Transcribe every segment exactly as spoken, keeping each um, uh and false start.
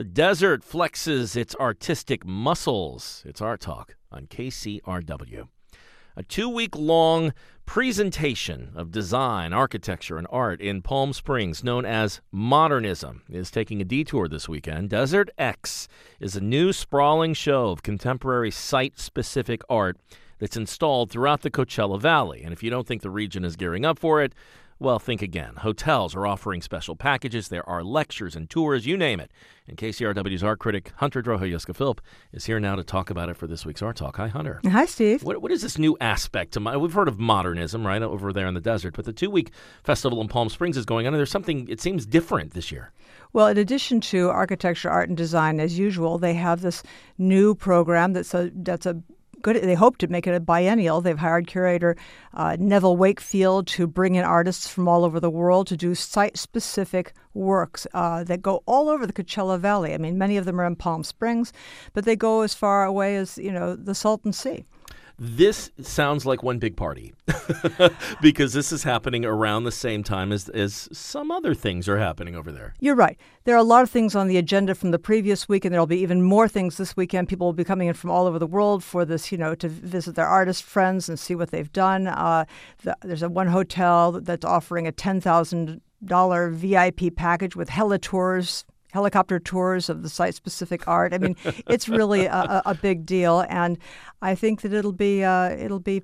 The desert flexes its artistic muscles. It's Art Talk on K C R W. A two-week-long presentation of design, architecture, and art in Palm Springs known as Modernism is taking a detour this weekend. Desert X is a new sprawling show of contemporary site-specific art that's installed throughout the Coachella Valley. And if you don't think the region is gearing up for it, well, think again. Hotels are offering special packages. There are lectures and tours, you name it. And K C R W's art critic, Hunter Drohoyska-Philp, is here now to talk about it for this week's Art Talk. Hi, Hunter. Hi, Steve. What, what is this new aspect to my... We've heard of modernism, right, over there in the desert, but the two-week festival in Palm Springs is going on, and there's something, it seems, different this year. Well, in addition to architecture, art, and design, as usual, they have this new program that's a that's a good. They hope to make it a biennial. They've hired curator uh, Neville Wakefield to bring in artists from all over the world to do site-specific works uh, that go all over the Coachella Valley. I mean, many of them are in Palm Springs, but they go as far away as, you know, the Salton Sea. This sounds like one big party because this is happening around the same time as, as some other things are happening over there. You're right. There are a lot of things on the agenda from the previous week, and there will be even more things this weekend. People will be coming in from all over the world for this, you know, to visit their artist friends and see what they've done. Uh, the, there's a one hotel that's offering a ten thousand dollars V I P package with helitours, helicopter tours of the site-specific art. I mean, it's really a, a big deal, and I think that it'll be uh, it'll be.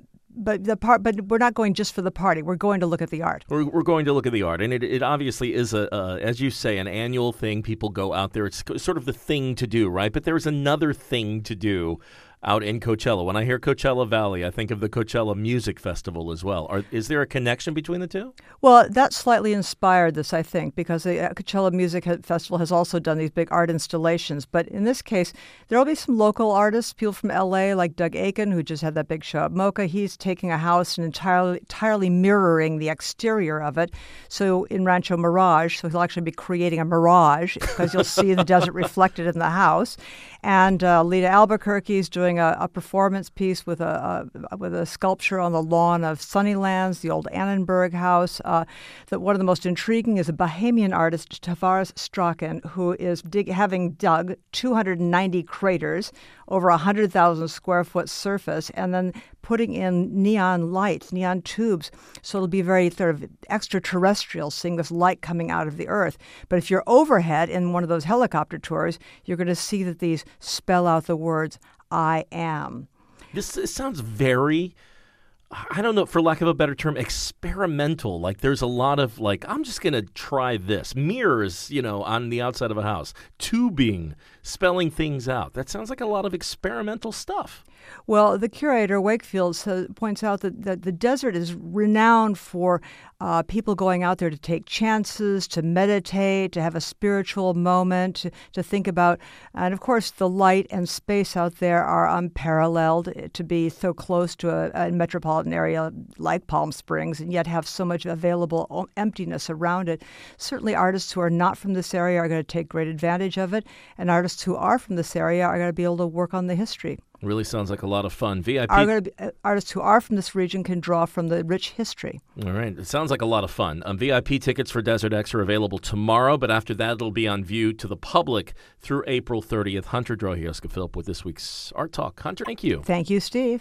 But the part, but we're not going just for the party. We're going to look at the art. We're, we're going to look at the art, and it, it obviously is a, uh, as you say, an annual thing. People go out there. It's sort of the thing to do, right? But there's another thing to do out in Coachella. When I hear Coachella Valley, I think of the Coachella Music Festival as well. Are, is there a connection between the two? Well, that slightly inspired this, I think, because the Coachella Music Festival has also done these big art installations. But in this case, there will be some local artists, people from L A, like Doug Aiken, who just had that big show at Mocha. He's taking a house and entirely, entirely mirroring the exterior of it. So in Rancho Mirage, so he'll actually be creating a mirage because you'll see the desert reflected in the house. And uh, Lita Albuquerque's doing a, a performance piece with a, a with a sculpture on the lawn of Sunnylands, the old Annenberg house. Uh, that one of the most intriguing is a Bahamian artist, Tavares Strachan, who is dig, having dug two hundred ninety craters over a one hundred thousand square foot surface, and then putting in neon lights, neon tubes. So it'll be very sort of extraterrestrial, seeing this light coming out of the earth. But if you're overhead in one of those helicopter tours, you're going to see that these spell out the words, I am. This, this sounds very, I don't know, for lack of a better term, experimental. Like there's a lot of like, I'm just going to try this. Mirrors, you know, on the outside of a house. Tubing, spelling things out. That sounds like a lot of experimental stuff. Well, the curator, Wakefield, says, points out that, that the desert is renowned for uh, people going out there to take chances, to meditate, to have a spiritual moment, to, to think about. And, of course, the light and space out there are unparalleled. To be so close to a, a metropolitan area like Palm Springs and yet have so much available emptiness around it. Certainly artists who are not from this area are going to take great advantage of it, and artists who are from this area are going to be able to work on the history. Really sounds like a lot of fun. V I P are going to be, uh, artists who are from this region can draw from the rich history. All right. It sounds like a lot of fun. Um, V I P tickets for Desert X are available tomorrow, but after that, it'll be on view to the public through April thirtieth. Hunter Drohoyska-Philp with this week's Art Talk. Hunter, thank you. Thank you, Steve.